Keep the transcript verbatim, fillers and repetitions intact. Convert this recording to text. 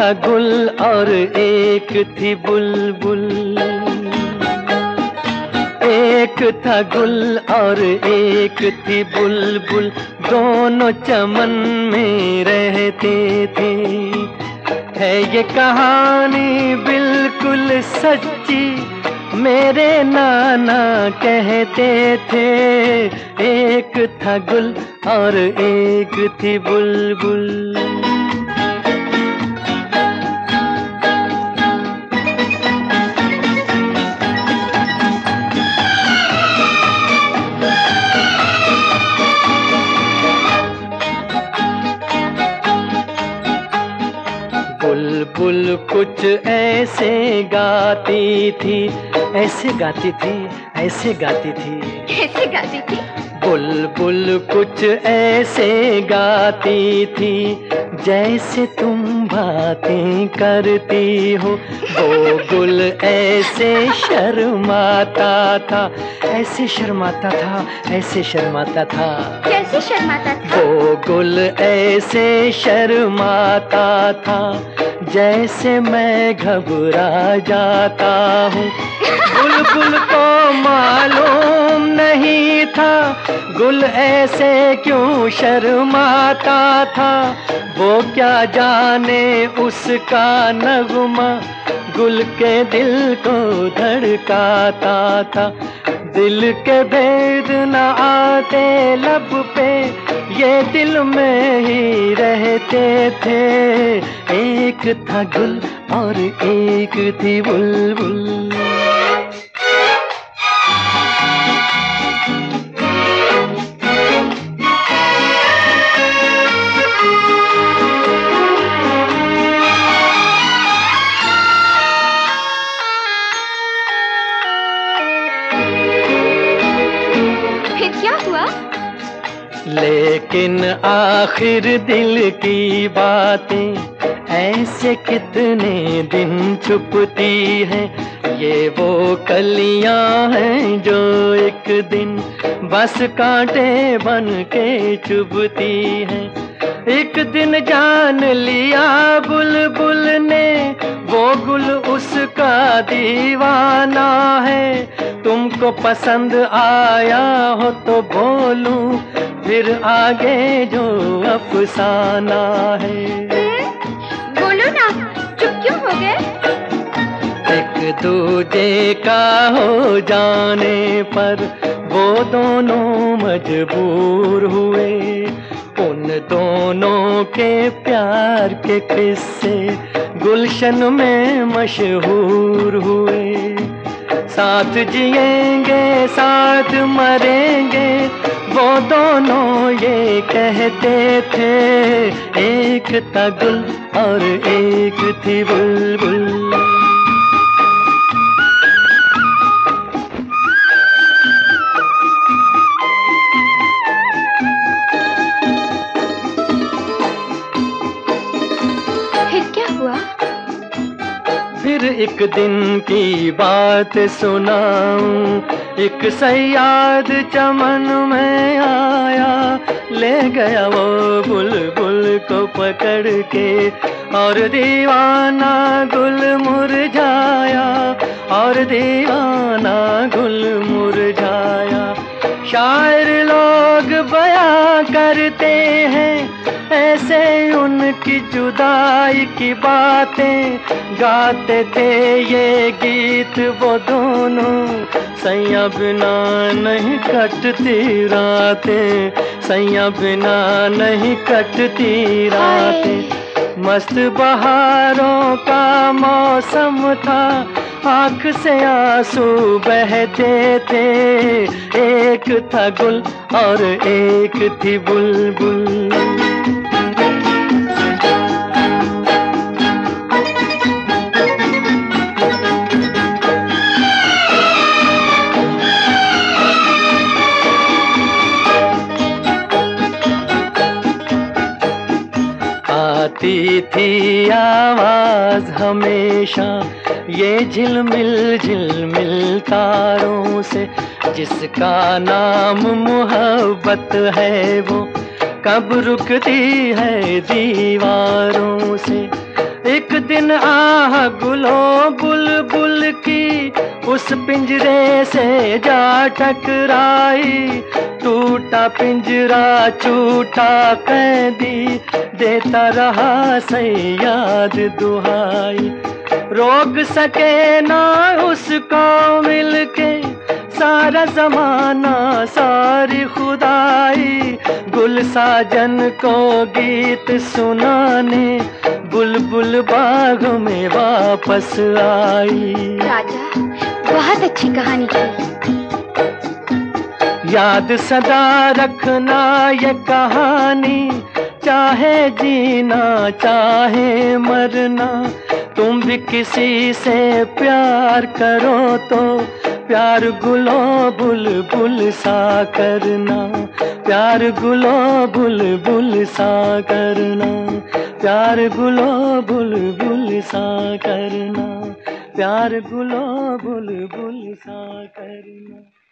था गुल और एक थी बुलबुल, एक था गुल और एक थी बुलबुल, दोनों चमन में रहते थे। है ये कहानी बिल्कुल सच्ची, मेरे नाना कहते थे। एक था गुल और एक थी बुलबुल। बुलबुल कुछ ऐसे गाती थी, ऐसे गाती थी, ऐसे गाती थी, ऐसे गाती थी। बुलबुल कुछ ऐसे गाती थी, जैसे तुम बातें करती हो। वो गुल ऐसे शर्माता था, ऐसे शर्माता था, ऐसे शर्माता था। कैसे शर्माता था? वो गुल ऐसे शर्माता था, जैसे मैं घबरा जाता हूँ। बुलबुल को मालूम नहीं था गुल ऐसे क्यों शर्माता था। वो क्या जाने उसका नगमा गुल के दिल को धड़काता था। दिल के भेद न आते लब पे, ये दिल में ही रहते थे। एक था गुल और एक थी बुलबुल। लेकिन आखिर दिल की बातें ऐसे कितने दिन छुपती हैं। ये वो कलियां हैं जो एक दिन बस कांटे बन के चुभती हैं। एक दिन जान लिया बुलबुल ने वो गुल उसका दीवाना है। तुमको पसंद आया हो तो बोलूं फिर आगे जो अफसाना है। बोलो ना, चुप क्यों हो गए? एक दूजे का हो जाने पर वो दोनों मजबूर हुए। उन दोनों के प्यार के किस्से गुलशन में मशहूर हुए। साथ जिएंगे साथ मरेंगे वो दोनों ये कहते थे। एक था गुल और एक थी बुलबुल। फिर क्या हुआ? फिर एक दिन की बात सुनाऊं। एक सयाद चमन में आया, ले गया वो बुलबुल को पकड़ के। और दीवाना गुल मुरझाया, और दीवाना गुल मुरझाया। शायर लोग बयां करते हैं ऐसे उनकी जुदाई की बातें। गाते थे ये गीत वो दोनों, सैया बिना नहीं कटती रातें, सैया बिना नहीं कटती रातें। मस्त बहारों का मौसम था, आँख से आंसू बहते थे। एक था गुल और एक थी बुलबुल। आती थी आवाज हमेशा ये झिलमिल झिलमिल तारों से, जिसका नाम मोहब्बत है वो कब रुकती है दीवारों से। एक दिन आह गुलो बुलबुल की उस पिंजरे से जा टकराई। टूटा पिंजरा छूटा कैदी, देता रहा सैयाद दुहाई। रोक सके ना उसको मिलके सारा जमाना सारी खुदाई। गुल साजन को गीत सुनाने बुलबुल बाग में वापस आई। राजा, बहुत अच्छी कहानी थी। याद सदा रखना ये कहानी, चाहे जीना चाहे मरना। तुम भी किसी से प्यार करो तो प्यार गुलो बुलबुल सा करना। प्यार गुलो बुलबुल सा करना। प्यार गुलो बुलबुल सा करना। प्यार गुलो बुलबुल सा करना।